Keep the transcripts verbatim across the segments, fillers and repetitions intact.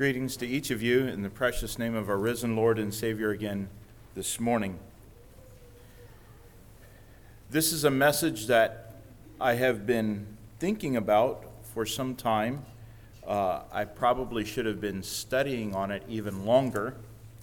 Greetings to each of you in the precious name of our risen Lord and Savior again this morning. This is a message that I have been thinking about for some time. Uh, I probably should have been studying on it even longer.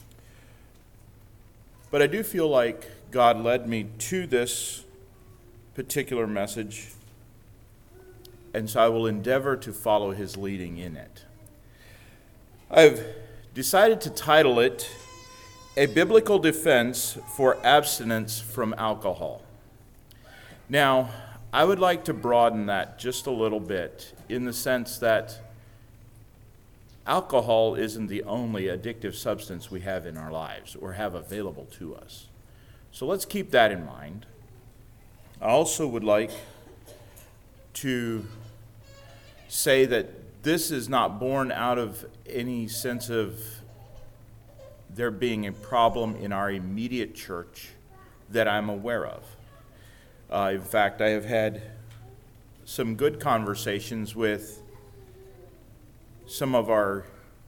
But I do feel like God led me to this particular message, and so I will endeavor to follow his leading in it. I've decided to title it, A Biblical Defense for Abstinence from Alcohol. Now, I would like to broaden that just a little bit in the sense that alcohol isn't the only addictive substance we have in our lives or have available to us. So let's keep that in mind. I also would like to say that this is not born out of any sense of there being a problem in our immediate church that I'm aware of. Uh, in fact, I have had some good conversations with some of our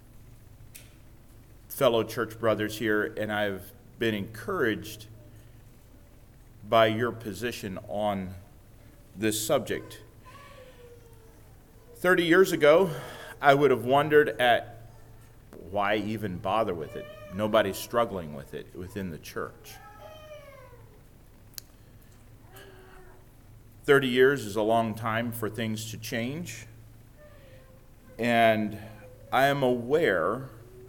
fellow church brothers here, and I've been encouraged by your position on this subject. Thirty years ago, I would have wondered at why even bother with it. Nobody's struggling with it within the church. Thirty years is a long time for things to change, and I am aware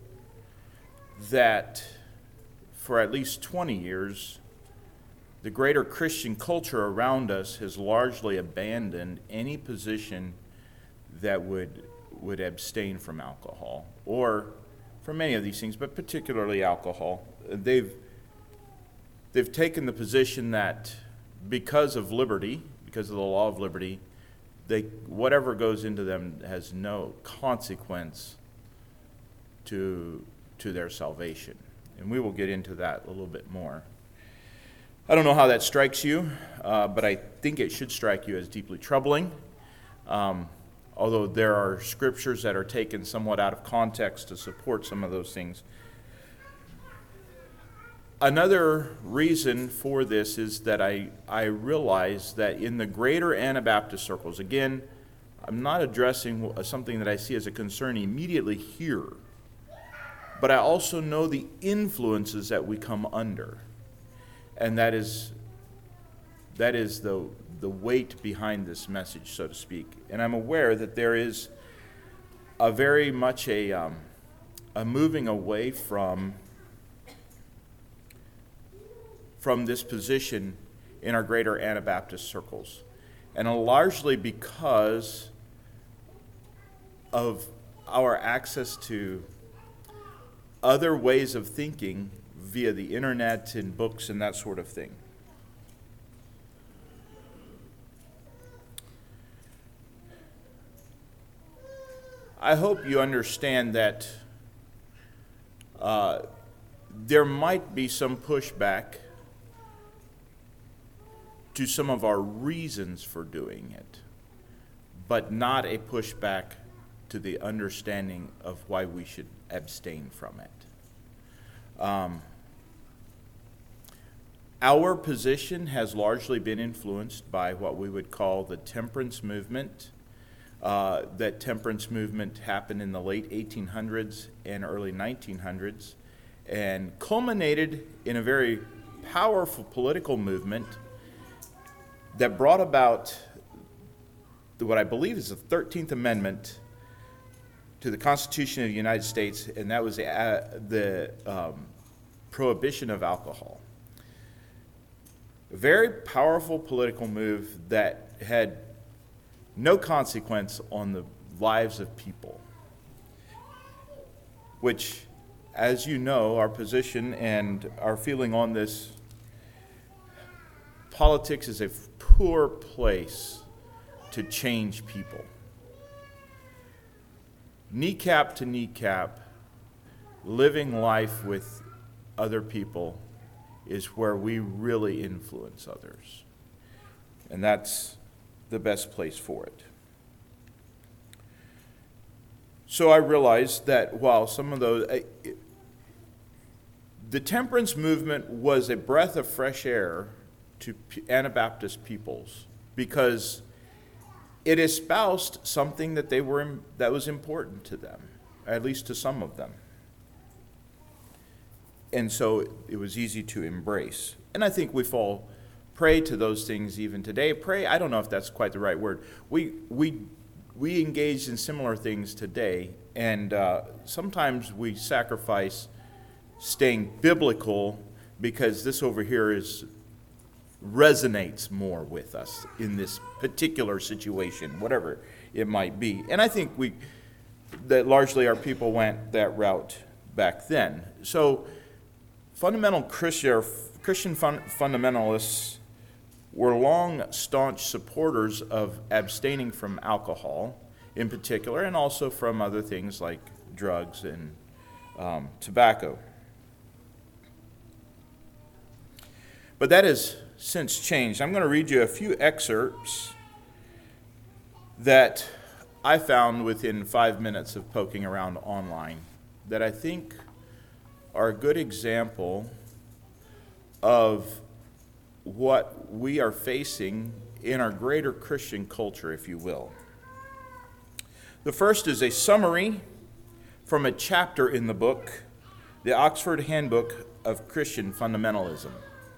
that for at least twenty years, the greater Christian culture around us has largely abandoned any position that would would abstain from alcohol, or from many of these things, but particularly alcohol. They've they've taken the position that because of liberty, because of the law of liberty, they whatever goes into them has no consequence to to their salvation. And we will get into that a little bit more. I don't know how that strikes you, uh, but I think it should strike you as deeply troubling. Um, although there are scriptures that are taken somewhat out of context to support some of those things. Another reason for this is that I, I realize that in the greater Anabaptist circles, again, I'm not addressing something that I see as a concern immediately here, but I also know the influences that we come under, and that is that is the the weight behind this message, so to speak. And I'm aware that there is a very much a, um, a moving away from, from this position in our greater Anabaptist circles. And largely because of our access to other ways of thinking via the internet and books and that sort of thing. I hope you understand that uh, there might be some pushback to some of our reasons for doing it, but not a pushback to the understanding of why we should abstain from it. Um, our position has largely been influenced by what we would call the temperance movement. Uh, that temperance movement happened in the late eighteen hundreds and early nineteen hundreds and culminated in a very powerful political movement that brought about what I believe is the thirteenth Amendment to the Constitution of the United States, and that was the, uh, the um, prohibition of alcohol. A very powerful political move that had no consequence on the lives of people, which, as you know, our position and our feeling on this, politics is a poor place to change people. Kneecap to kneecap, living life with other people is where we really influence others. And that's the best place for it. So I realized that while some of those, uh, it, the temperance movement was a breath of fresh air to P- Anabaptist peoples, because it espoused something that they were that was important to them, at least to some of them. And so it was easy to embrace. And I think we fall prey to those things even today. Prey, I don't know if that's quite the right word. We we we engage in similar things today, and uh, sometimes we sacrifice staying biblical because this over here is resonates more with us in this particular situation, whatever it might be. And I think we that largely our people went that route back then. So fundamental Christian, Christian fun, fundamentalists were long, staunch supporters of abstaining from alcohol in particular, and also from other things like drugs and um, tobacco. But that has since changed. I'm going to read you a few excerpts that I found within five minutes of poking around online that I think are a good example of what we are facing in our greater Christian culture, if you will. The first is a summary from a chapter in the book, the Oxford Handbook of Christian Fundamentalism.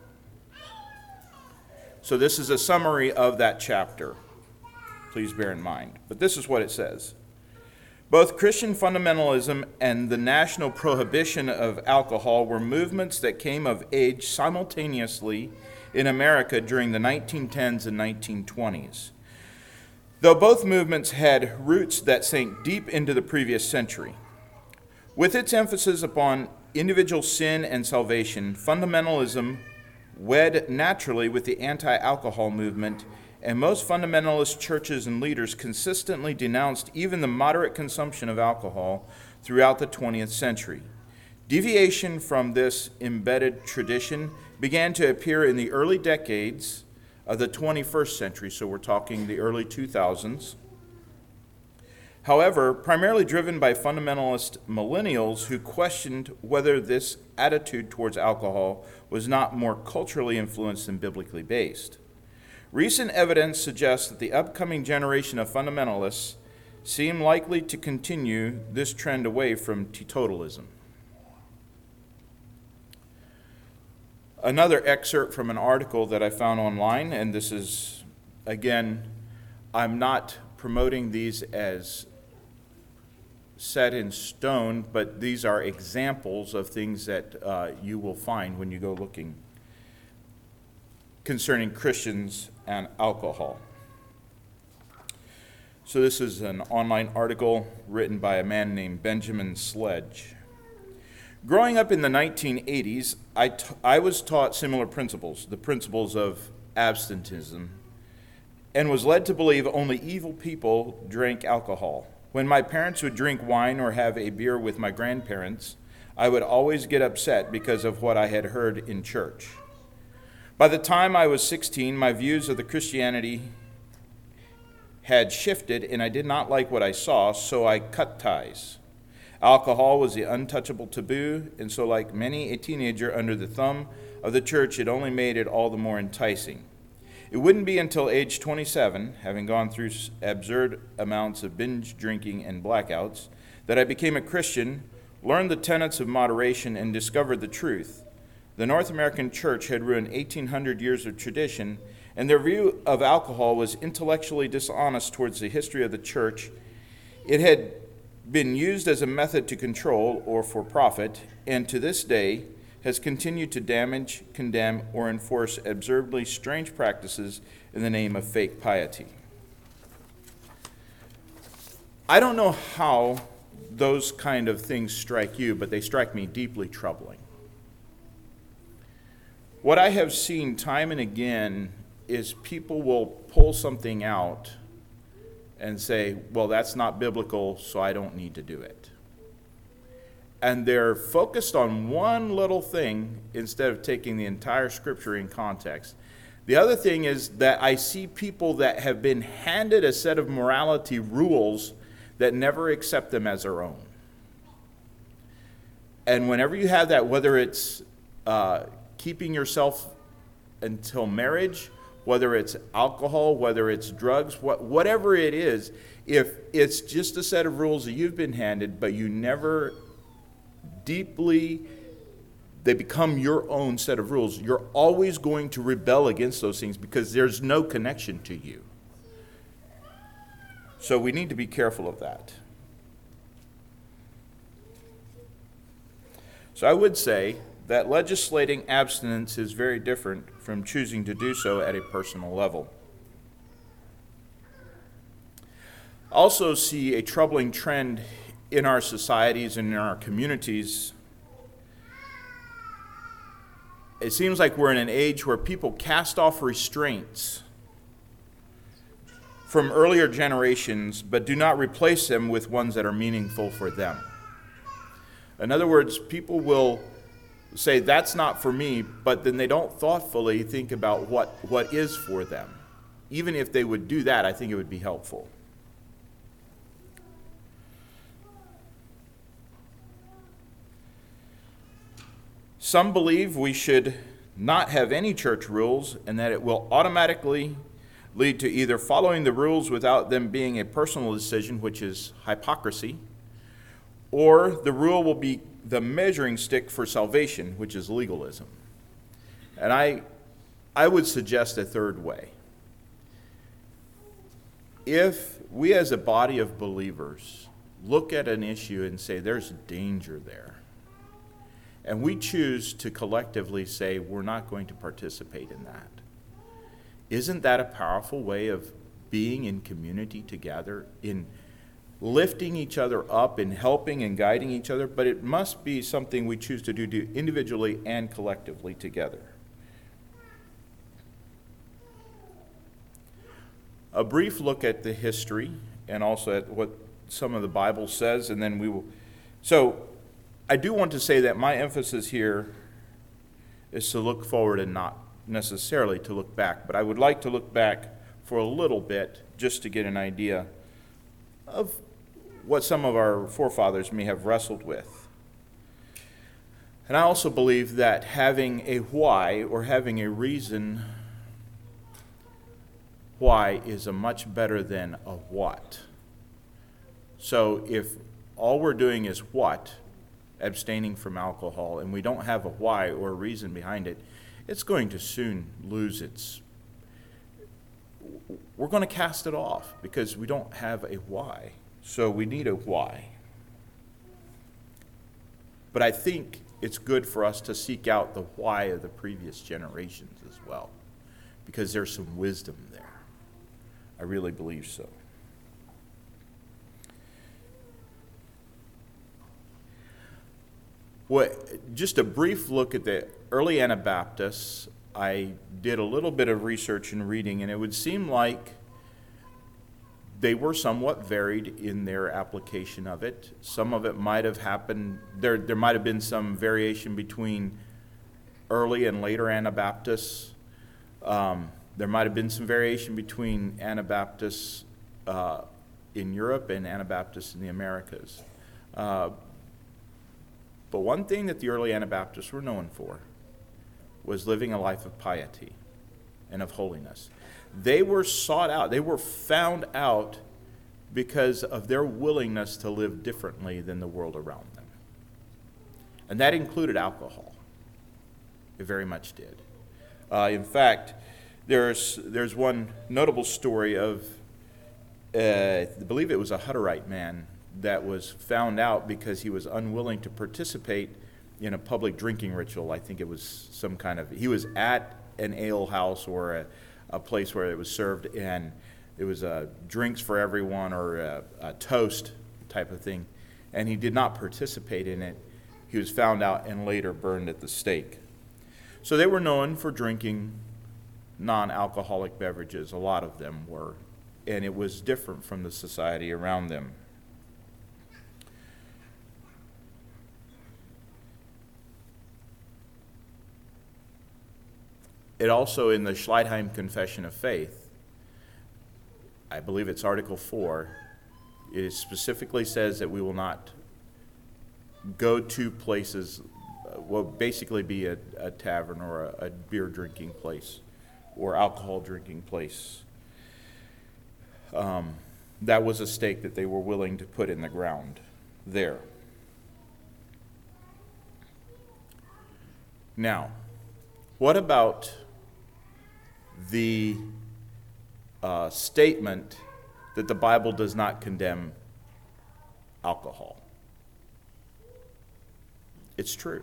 So this is a summary of that chapter. Please bear in mind. But this is what it says. Both Christian fundamentalism and the national prohibition of alcohol were movements that came of age simultaneously in America during the nineteen tens and nineteen twenties. Though both movements had roots that sank deep into the previous century. With its emphasis upon individual sin and salvation, fundamentalism wed naturally with the anti-alcohol movement, and most fundamentalist churches and leaders consistently denounced even the moderate consumption of alcohol throughout the twentieth century. Deviation from this embedded tradition began to appear in the early decades of the twenty-first century, so we're talking the early two thousands. However, primarily driven by fundamentalist millennials who questioned whether this attitude towards alcohol was not more culturally influenced than biblically based. Recent evidence suggests that the upcoming generation of fundamentalists seem likely to continue this trend away from teetotalism. Another excerpt from an article that I found online, and this is, again, I'm not promoting these as set in stone, but these are examples of things that uh, you will find when you go looking concerning Christians and alcohol. So this is an online article written by a man named Benjamin Sledge. Growing up in the nineteen eighties, I, t- I was taught similar principles, the principles of abstinentism, and was led to believe only evil people drank alcohol. When my parents would drink wine or have a beer with my grandparents, I would always get upset because of what I had heard in church. By the time I was sixteen, my views of the Christianity had shifted, and I did not like what I saw, so I cut ties. Alcohol was the untouchable taboo, and so like many a teenager under the thumb of the church, it only made it all the more enticing. It wouldn't be until age twenty-seven, having gone through absurd amounts of binge drinking and blackouts, that I became a Christian, learned the tenets of moderation, and discovered the truth. The North American church had ruined eighteen hundred years of tradition, and their view of alcohol was intellectually dishonest towards the history of the church. It had been used as a method to control or for profit, and to this day has continued to damage, condemn, or enforce absurdly strange practices in the name of fake piety. I don't know how those kind of things strike you, but they strike me deeply troubling. What I have seen time and again is people will pull something out and say, well, that's not biblical, so I don't need to do it. And they're focused on one little thing instead of taking the entire scripture in context. The other thing is that I see people that have been handed a set of morality rules that never accept them as their own. And whenever you have that, whether it's uh, keeping yourself until marriage, whether it's alcohol, whether it's drugs, what, whatever it is, if it's just a set of rules that you've been handed, but you never deeply, they become your own set of rules, you're always going to rebel against those things because there's no connection to you. So we need to be careful of that. So I would say that legislating abstinence is very different from choosing to do so at a personal level. Also see a troubling trend in our societies and in our communities. It seems like we're in an age where people cast off restraints from earlier generations, but do not replace them with ones that are meaningful for them. In other words, people will say, that's not for me, but then they don't thoughtfully think about what, what is for them. Even if they would do that, I think it would be helpful. Some believe we should not have any church rules and that it will automatically lead to either following the rules without them being a personal decision, which is hypocrisy, or the rule will be the measuring stick for salvation, which is legalism. And I, I would suggest a third way. If we as a body of believers look at an issue and say there's danger there, and we choose to collectively say we're not going to participate in that, isn't that a powerful way of being in community together, in lifting each other up and helping and guiding each other? But it must be something we choose to do individually and collectively together. A brief look at the history and also at what some of the Bible says, and then we will. So I do want to say that my emphasis here is to look forward and not necessarily to look back, but I would like to look back for a little bit just to get an idea of what some of our forefathers may have wrestled with. And I also believe that having a why or having a reason why is a much better than a what. So if all we're doing is what, abstaining from alcohol, and we don't have a why or a reason behind it, it's going to soon lose its, we're going to cast it off because we don't have a why. So we need a why. But I think it's good for us to seek out the why of the previous generations as well, because there's some wisdom there. I really believe so. Well, just a brief look at the early Anabaptists. I did a little bit of research and reading, and it would seem like they were somewhat varied in their application of it. Some of it might have happened, there, there might have been some variation between early and later Anabaptists. Um, there might have been some variation between Anabaptists uh, in Europe and Anabaptists in the Americas. Uh, But one thing that the early Anabaptists were known for was living a life of piety and of holiness. They were sought out. They were found out because of their willingness to live differently than the world around them. And that included alcohol. It very much did. Uh, in fact, there's, there's one notable story of, uh, I believe it was a Hutterite man that was found out because he was unwilling to participate in a public drinking ritual. I think it was some kind of, he was at an ale house or a, a place where it was served, and it was uh, drinks for everyone or a, a toast type of thing, and he did not participate in it. He was found out and later burned at the stake. So they were known for drinking non-alcoholic beverages, a lot of them were, and it was different from the society around them. It also, in the Schleitheim Confession of Faith, I believe it's Article four, It specifically says that we will not go to places, uh, will basically be a, a tavern or a, a beer drinking place or alcohol drinking place. Um, that was a stake that they were willing to put in the ground there. Now, what about the uh, statement that the Bible does not condemn alcohol? It's true.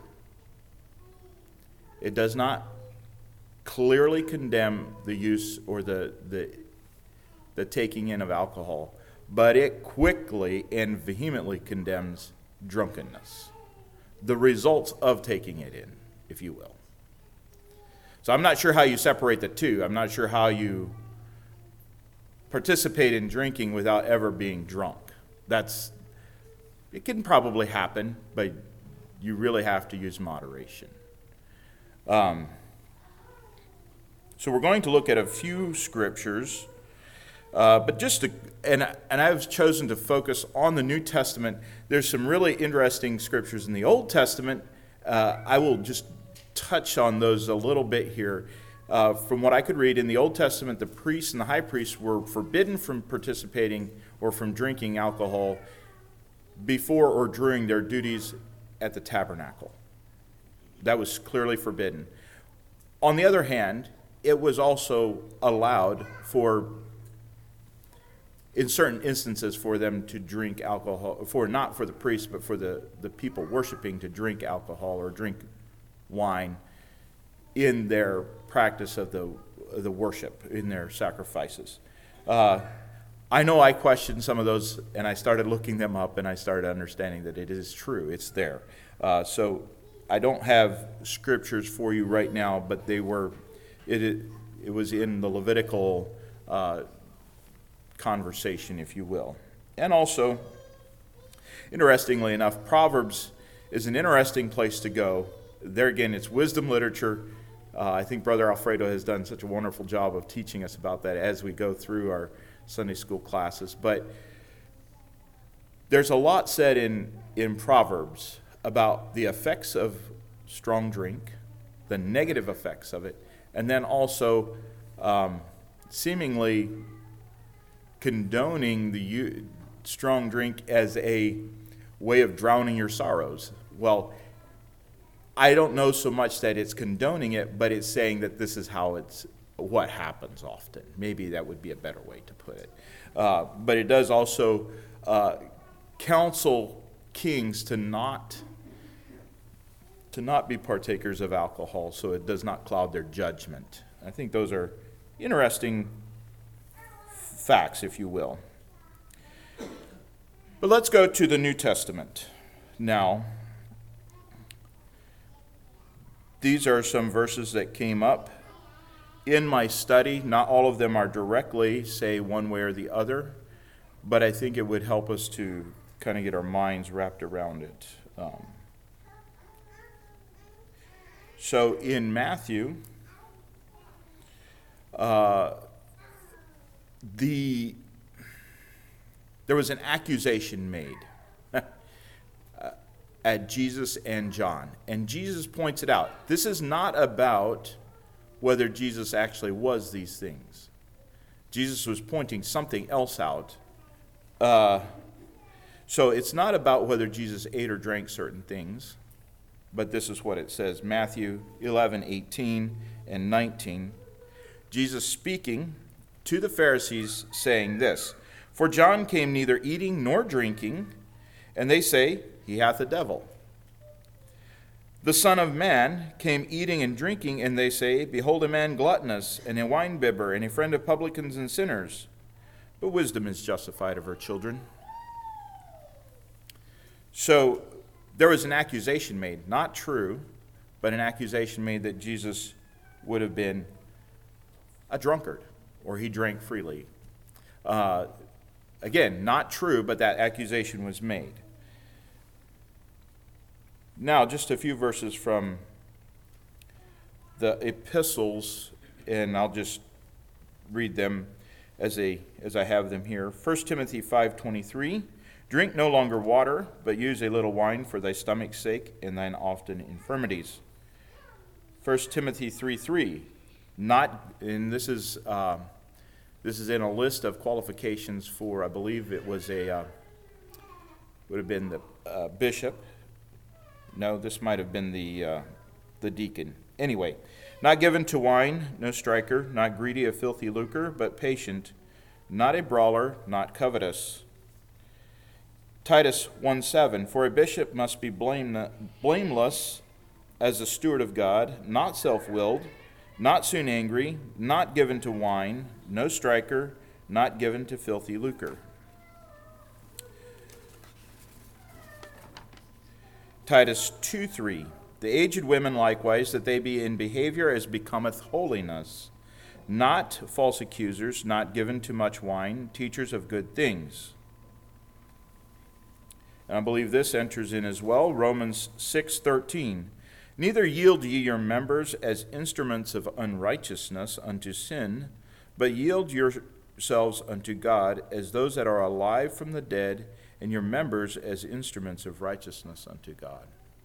It does not clearly condemn the use or the, the, the taking in of alcohol, but it quickly and vehemently condemns drunkenness, the results of taking it in, if you will. So I'm not sure how you separate the two. I'm not sure how you participate in drinking without ever being drunk. That's, it can probably happen, but you really have to use moderation. Um, so we're going to look at a few scriptures, uh, but just to, and and I've chosen to focus on the New Testament. There's some really interesting scriptures in the Old Testament. Uh, I will just touch on those a little bit here. Uh, from what I could read in the Old Testament, the priests and the high priests were forbidden from participating or from drinking alcohol before or during their duties at the tabernacle. That was clearly forbidden. On the other hand, it was also allowed for, in certain instances, for them to drink alcohol, for not for the priests, but for the, the people worshiping to drink alcohol or drink wine in their practice of the, the worship, in their sacrifices. Uh, I know I questioned some of those, and I started looking them up, and I started understanding that it is true. It's there. Uh, so I don't have scriptures for you right now, but they were, it it, it was in the Levitical uh, conversation, if you will. And also, interestingly enough, Proverbs is an interesting place to go. There again, it's wisdom literature. Uh, I think Brother Alfredo has done such a wonderful job of teaching us about that as we go through our Sunday school classes. But there's a lot said in, in Proverbs about the effects of strong drink, the negative effects of it, and then also um, seemingly condoning the u- strong drink as a way of drowning your sorrows. Well, I don't know so much that it's condoning it, but it's saying that this is how it's, what happens often. Maybe that would be a better way to put it. Uh, but it does also uh, counsel kings to not to not be partakers of alcohol, so it does not cloud their judgment. I think those are interesting facts, if you will. But let's go to the New Testament now. These are some verses that came up in my study. Not all of them are directly, say, one way or the other, but I think it would help us to kind of get our minds wrapped around it. Um, so in Matthew, uh, the there was an accusation made at Jesus and John. And Jesus points it out. This is not about whether Jesus actually was these things. Jesus was pointing something else out. Uh, so it's not about whether Jesus ate or drank certain things, but this is what it says. Matthew eleven, eighteen and nineteen. Jesus speaking to the Pharisees, saying this, "For John came neither eating nor drinking, and they say, he hath a devil. The Son of Man came eating and drinking, and they say, behold a man gluttonous, and a winebibber, and a friend of publicans and sinners. But wisdom is justified of her children." So there was an accusation made, not true, but an accusation made that Jesus would have been a drunkard, or he drank freely. Uh, again, not true, but that accusation was made. Now, just a few verses from the epistles, and I'll just read them. as, a, as I have them here. First Timothy five twenty-three, drink no longer water, but use a little wine for thy stomach's sake and thine often infirmities. First Timothy three three, not, and this is uh, this is in a list of qualifications for, I believe it was a, uh, would have been the uh, bishop. No, this might have been the uh, the deacon. Anyway, not given to wine, no striker, not greedy of filthy lucre, but patient, not a brawler, not covetous. Titus one seven, for a bishop must be blame, blameless as a steward of God, not self-willed, not soon angry, not given to wine, no striker, not given to filthy lucre. Titus two three, the aged women likewise, that they be in behavior as becometh holiness, not false accusers, not given to much wine, teachers of good things. And I believe this enters in as well, Romans six thirteen. Neither yield ye your members as instruments of unrighteousness unto sin, but yield yourselves unto God as those that are alive from the dead, and your members as instruments of righteousness unto God.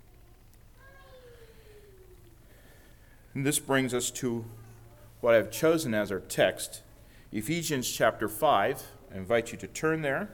And this brings us to what I've chosen as our text, Ephesians chapter five. I invite you to turn there.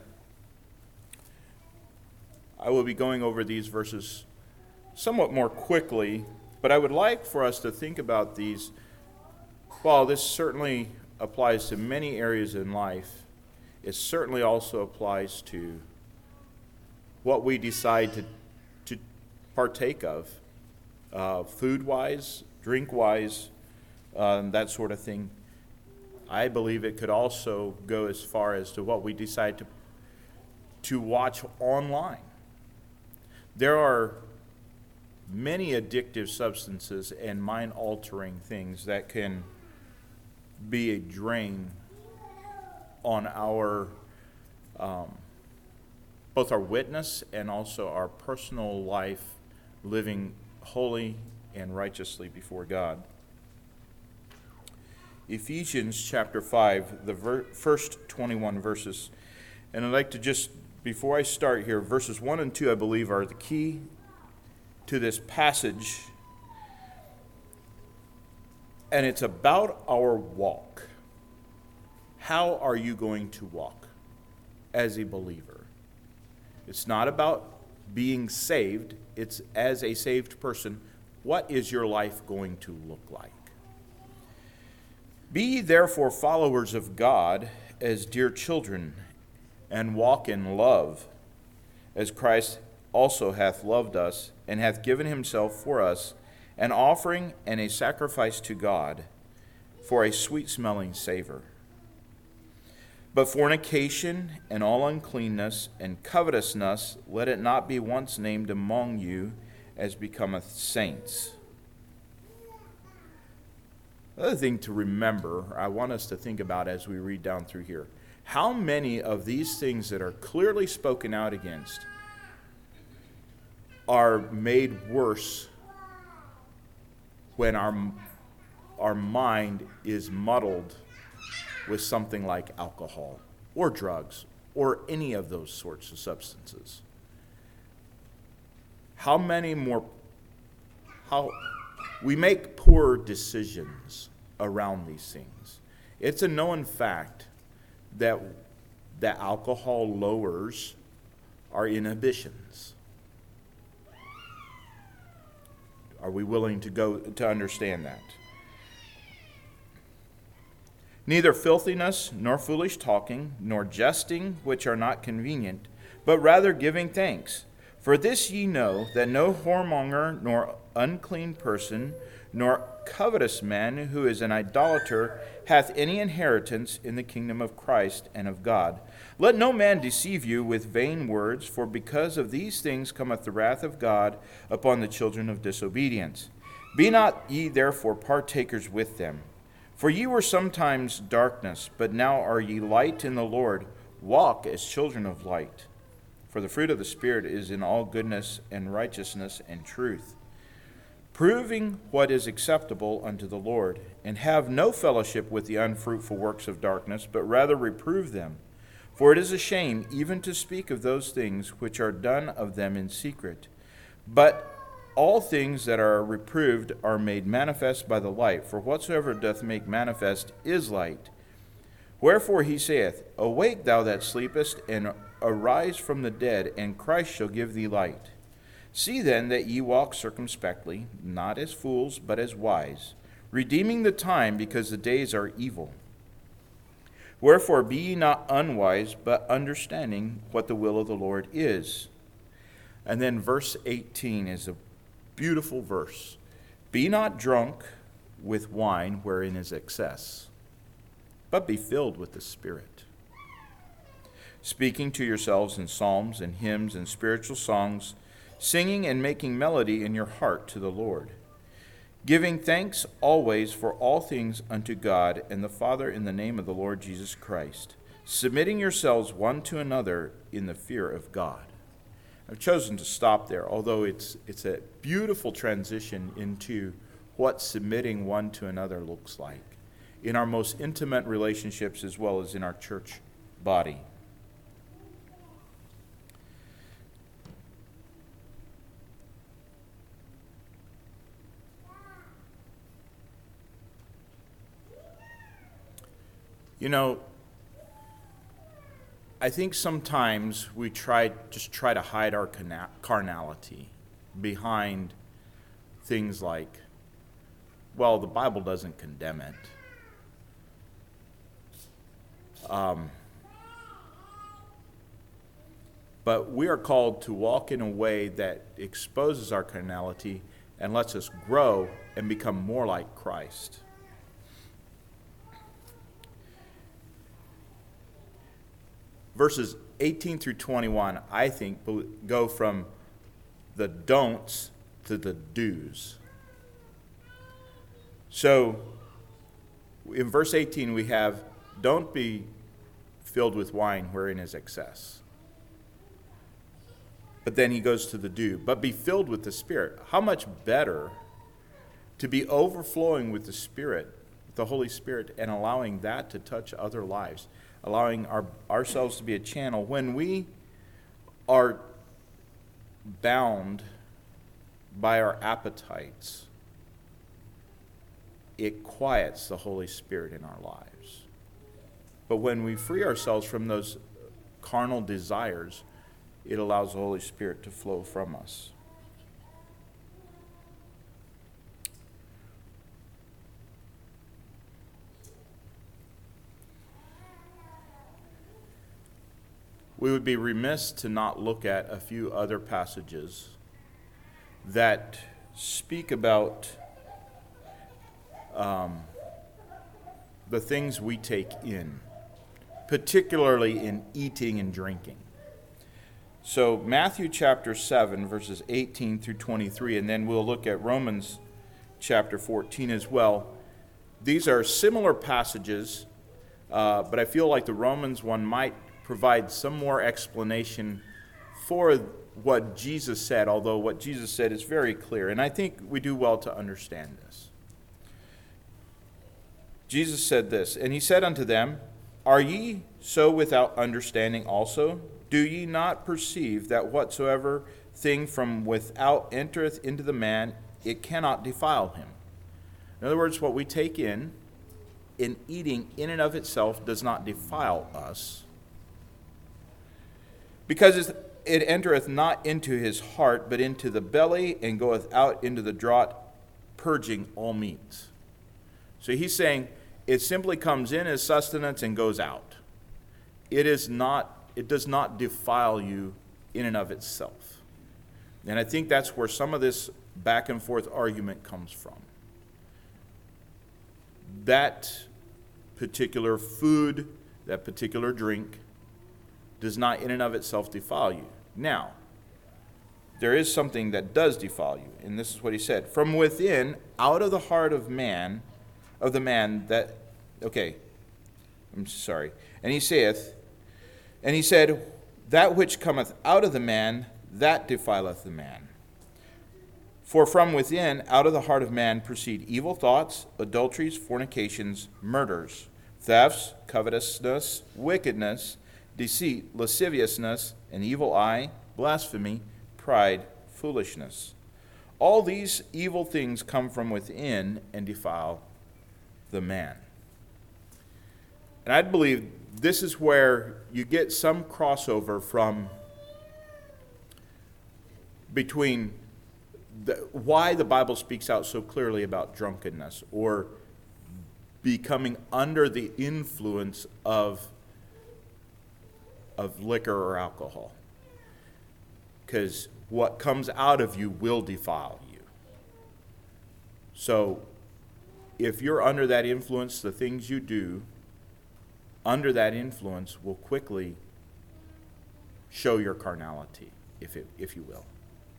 I will be going over these verses somewhat more quickly, but I would like for us to think about these. While this certainly applies to many areas in life, it certainly also applies to what we decide to, to partake of, uh, food-wise, drink-wise, um, that sort of thing. I believe it could also go as far as to what we decide to, to watch online. There are many addictive substances and mind-altering things that can be a drain on our um, both our witness and also our personal life, living holy and righteously before God. Ephesians chapter five, the ver- first twenty-one verses. And I'd like to just, before I start here, verses one and two, I believe, are the key to this passage. And it's about our walk. How are you going to walk as a believer? It's not about being saved. It's as a saved person, what is your life going to look like? Be ye therefore followers of God as dear children, and walk in love, as Christ also hath loved us, and hath given himself for us, an offering and a sacrifice to God, for a sweet-smelling savor. But fornication and all uncleanness and covetousness, let it not be once named among you, as becometh saints. Another thing to remember, I want us to think about as we read down through here, how many of these things that are clearly spoken out against are made worse when our, our mind is muddled with something like alcohol or drugs or any of those sorts of substances? How many more, how we make poor decisions around these things. It's a known fact that that alcohol lowers our inhibitions. Are we willing to go to understand that? Neither filthiness, nor foolish talking, nor jesting, which are not convenient, but rather giving thanks. For this ye know, that no whoremonger, nor unclean person, nor covetous man, who is an idolater, hath any inheritance in the kingdom of Christ and of God. Let no man deceive you with vain words, for because of these things cometh the wrath of God upon the children of disobedience. Be not ye therefore partakers with them. For ye were sometimes darkness, but now are ye light in the Lord. Walk as children of light. For the fruit of the Spirit is in all goodness and righteousness and truth. proving what is acceptable unto the Lord. And have no fellowship with the unfruitful works of darkness, but rather reprove them. For it is a shame even to speak of those things which are done of them in secret. But all things that are reproved are made manifest by the light, for whatsoever doth make manifest is light. Wherefore he saith, Awake, thou that sleepest, and arise from the dead, and Christ shall give thee light. See then that ye walk circumspectly, not as fools, but as wise, redeeming the time, because the days are evil. Wherefore be ye not unwise, but understanding what the will of the Lord is. And then verse eighteen is a beautiful verse. Be not drunk with wine wherein is excess, but be filled with the Spirit, speaking to yourselves in psalms and hymns and spiritual songs, singing and making melody in your heart to the Lord, giving thanks always for all things unto God and the Father in the name of the Lord Jesus Christ, submitting yourselves one to another in the fear of God. I've chosen to stop there, although it's it's a beautiful transition into what submitting one to another looks like in our most intimate relationships as well as in our church body. You know, I think sometimes we try just try to hide our carnality behind things like, well, the Bible doesn't condemn it. Um, but we are called to walk in a way that exposes our carnality and lets us grow and become more like Christ. Verses eighteen through twenty-one, I think, go from the don'ts to the do's. So, in verse eighteen, we have, don't be filled with wine wherein is excess. But then he goes to the do, but be filled with the Spirit. How much better to be overflowing with the Spirit, the Holy Spirit, and allowing that to touch other lives, allowing our, ourselves to be a channel. When we are bound by our appetites, it quiets the Holy Spirit in our lives. But when we free ourselves from those carnal desires, it allows the Holy Spirit to flow from us. We would be remiss to not look at a few other passages that speak about um, the things we take in, particularly in eating and drinking. So Matthew chapter seven, verses eighteen through twenty-three, and then we'll look at Romans chapter fourteen as well. These are similar passages, uh, but I feel like the Romans one might provide some more explanation for what Jesus said, although what Jesus said is very clear, and I think we do well to understand this. Jesus said this, and he said unto them, Are ye so without understanding also? Do ye not perceive that whatsoever thing from without entereth into the man, it cannot defile him? In other words, what we take in, in eating in and of itself does not defile us, because it entereth not into his heart, but into the belly, and goeth out into the draught, purging all meats. So he's saying it simply comes in as sustenance and goes out. It is not, it does not defile you in and of itself. And I think that's where some of this back and forth argument comes from. That particular food, that particular drink, does not in and of itself defile you. Now, there is something that does defile you, and this is what he said. From within, out of the heart of man, of the man that, okay, I'm sorry. And he saith, and he said, that which cometh out of the man, that defileth the man. For from within, out of the heart of man, proceed evil thoughts, adulteries, fornications, murders, thefts, covetousness, wickedness, deceit, lasciviousness, an evil eye, blasphemy, pride, foolishness. All these evil things come from within and defile the man. And I believe this is where you get some crossover from between the, why the Bible speaks out so clearly about drunkenness or becoming under the influence of, of liquor or alcohol. Because what comes out of you will defile you. So if you're under that influence, the things you do under that influence will quickly show your carnality, if it, if you will.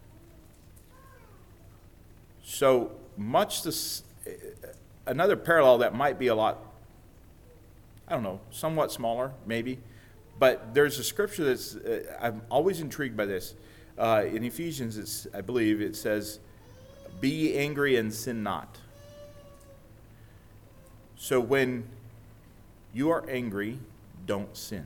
So much this, another parallel that might be a lot, I don't know, somewhat smaller, maybe, but there's a scripture that's, uh, I'm always intrigued by this. Uh, in Ephesians, it's, I believe, it says, "Be ye angry and sin not." So when you are angry, don't sin.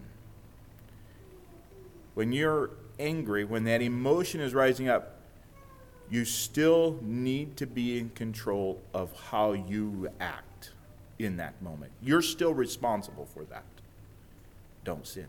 When you're angry, when that emotion is rising up, you still need to be in control of how you act in that moment. You're still responsible for that. Don't sin.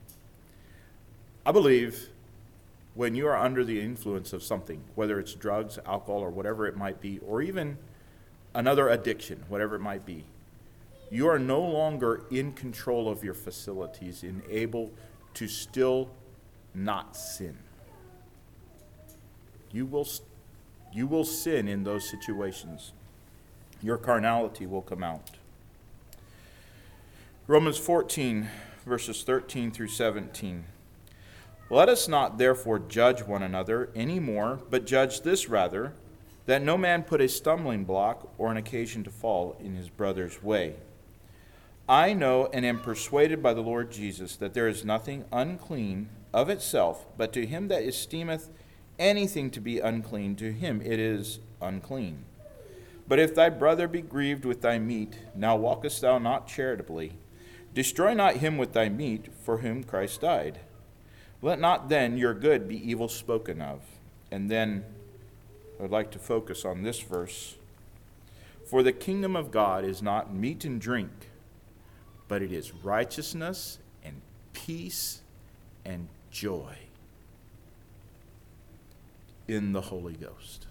I believe when you are under the influence of something, whether it's drugs, alcohol, or whatever it might be, or even another addiction, whatever it might be, you are no longer in control of your facilities and able to still not sin. You will, you will sin in those situations. Your carnality will come out. Romans fourteen, verses thirteen through seventeen. Let us not therefore judge one another any more, but judge this rather, that no man put a stumbling block or an occasion to fall in his brother's way. I know and am persuaded by the Lord Jesus that there is nothing unclean of itself, but to him that esteemeth anything to be unclean, to him it is unclean. But if thy brother be grieved with thy meat, now walkest thou not charitably. Destroy not him with thy meat, for whom Christ died. Let not then your good be evil spoken of. And then I'd like to focus on this verse. For the kingdom of God is not meat and drink, but it is righteousness and peace and joy in the Holy Ghost.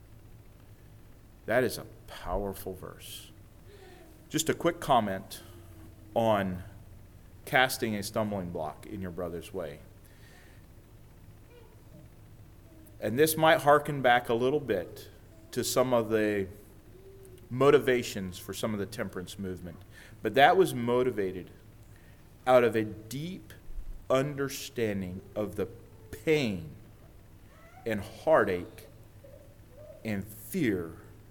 That is a powerful verse. Just a quick comment on casting a stumbling block in your brother's way. And this might harken back a little bit to some of the motivations for some of the temperance movement. But that was motivated out of a deep understanding of the pain and heartache and fear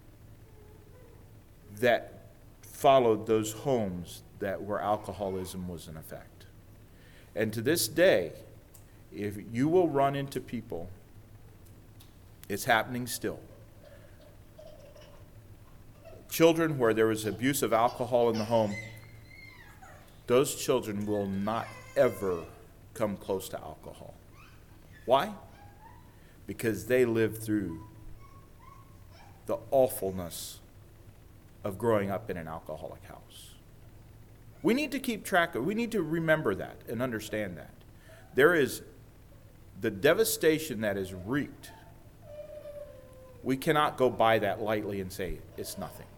that followed those homes that where alcoholism was in effect. And to this day, if you will run into people, it's happening still. Children where there was abuse of alcohol in the home, those children will not ever come close to alcohol. Why? Because they lived through the awfulness of growing up in an alcoholic house. We need to keep track of, we need to remember that and understand that. There is the devastation that is wreaked. We cannot go by that lightly and say it's nothing.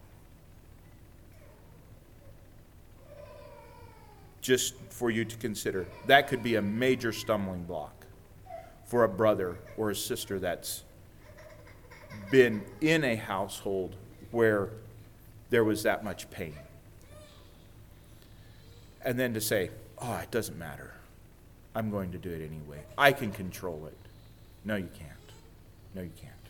Just for you to consider, that could be a major stumbling block for a brother or a sister that's been in a household where there was that much pain. And then to say, oh, it doesn't matter. I'm going to do it anyway. I can control it. No, you can't. No, you can't.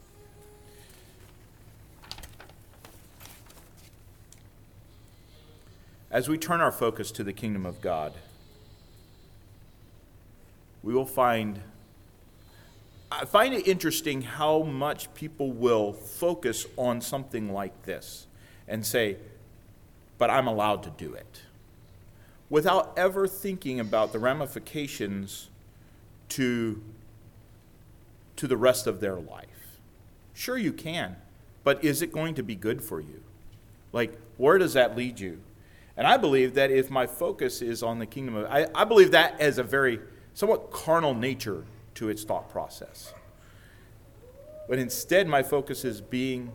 As we turn our focus to the kingdom of God, we will find, I find it interesting how much people will focus on something like this and say, but I'm allowed to do it, without ever thinking about the ramifications to, to the rest of their life. Sure, you can, but is it going to be good for you? Like, where does that lead you? And I believe that if my focus is on the kingdom of, I, I believe that as a very somewhat carnal nature to its thought process. But instead, my focus is being,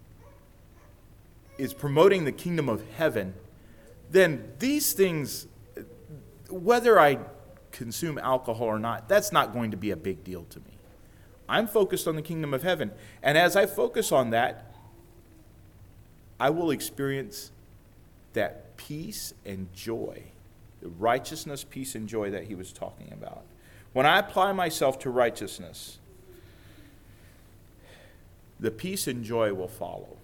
is promoting the kingdom of heaven, then these things, whether I consume alcohol or not, that's not going to be a big deal to me. I'm focused on the kingdom of heaven. And as I focus on that, I will experience that peace and joy, the righteousness, peace, and joy that he was talking about. When I apply myself to righteousness, the peace and joy will follow.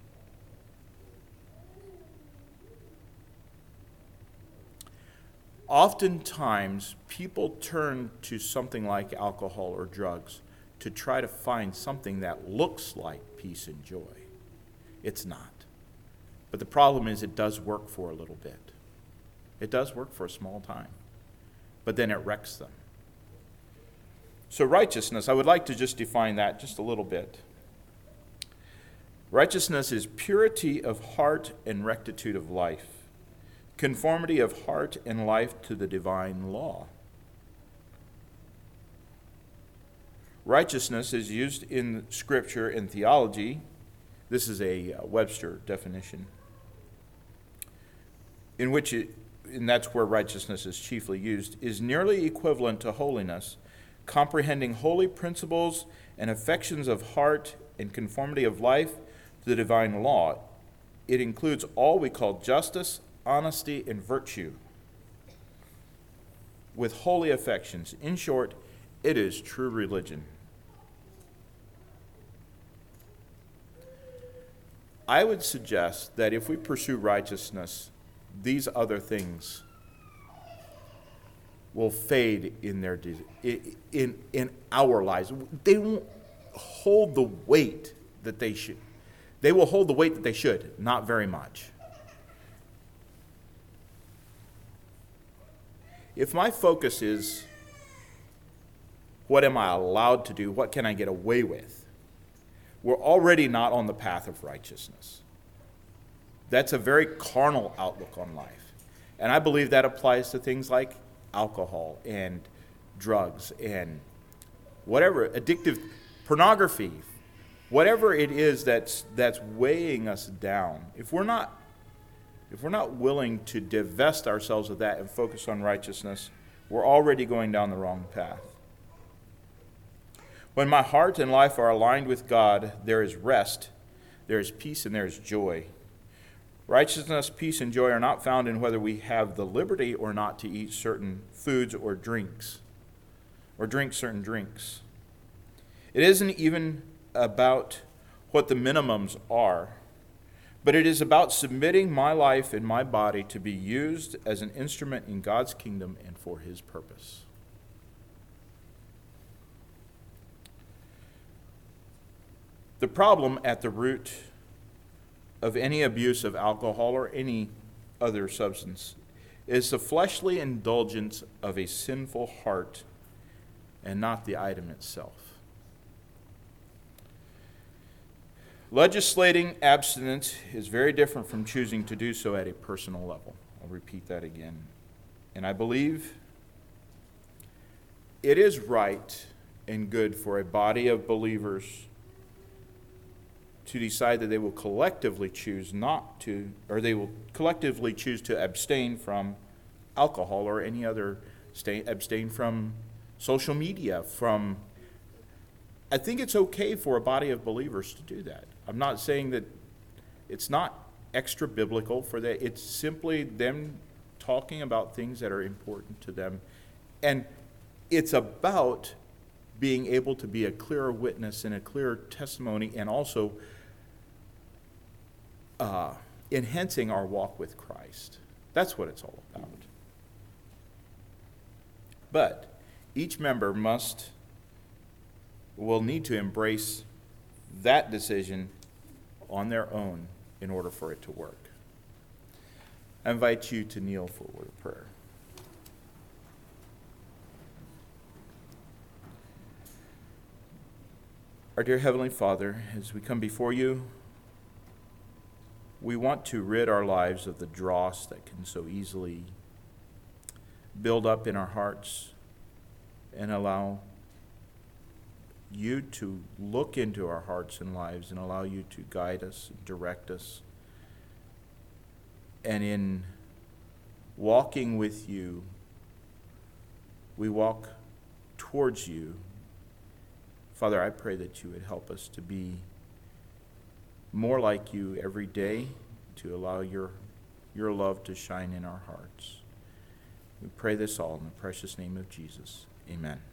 Oftentimes, people turn to something like alcohol or drugs to try to find something that looks like peace and joy. It's not. But the problem is it does work for a little bit. It does work for a small time. But then it wrecks them. So righteousness, I would like to just define that just a little bit. Righteousness is purity of heart and rectitude of life, conformity of heart and life to the divine law. Righteousness is used in Scripture and theology. This is a Webster definition, in which it, and that's where righteousness is chiefly used, is nearly equivalent to holiness, comprehending holy principles and affections of heart and conformity of life to the divine law. It includes all we call justice, honesty, and virtue, with holy affections. In short, it is true religion. I would suggest that if we pursue righteousness, these other things will fade in their in in our lives. They won't hold the weight that they should. They will hold the weight that they should, not very much. If my focus is, what am I allowed to do? What can I get away with? We're already not on the path of righteousness. That's a very carnal outlook on life. And I believe that applies to things like alcohol and drugs and whatever, addictive pornography, whatever it is that's that's weighing us down. If we're not if we're not willing to divest ourselves of that and focus on righteousness, we're already going down the wrong path. When my heart and life are aligned with God, there is rest, there is peace, and there is joy. Righteousness, peace, and joy are not found in whether we have the liberty or not to eat certain foods or drinks, or drink certain drinks. It isn't even about what the minimums are, but it is about submitting my life and my body to be used as an instrument in God's kingdom and for His purpose. The problem at the root of any abuse of alcohol or any other substance is the fleshly indulgence of a sinful heart and not the item itself. Legislating abstinence is very different from choosing to do so at a personal level. I'll repeat that again. And I believe it is right and good for a body of believers to decide that they will collectively choose not to, or they will collectively choose to abstain from alcohol or any other, stay, abstain from social media, from, I think it's okay for a body of believers to do that. I'm not saying that it's not extra biblical for that. It's simply them talking about things that are important to them. And it's about being able to be a clearer witness and a clearer testimony, and also uh, enhancing our walk with Christ. That's what it's all about. But each member must will need to embrace that decision on their own in order for it to work. I invite you to kneel for a word of prayer. Our dear Heavenly Father, as we come before you, we want to rid our lives of the dross that can so easily build up in our hearts and allow you to look into our hearts and lives and allow you to guide us and direct us. And in walking with you, we walk towards you. Father, I pray that you would help us to be more like you every day, to allow your, your love to shine in our hearts. We pray this all in the precious name of Jesus. Amen.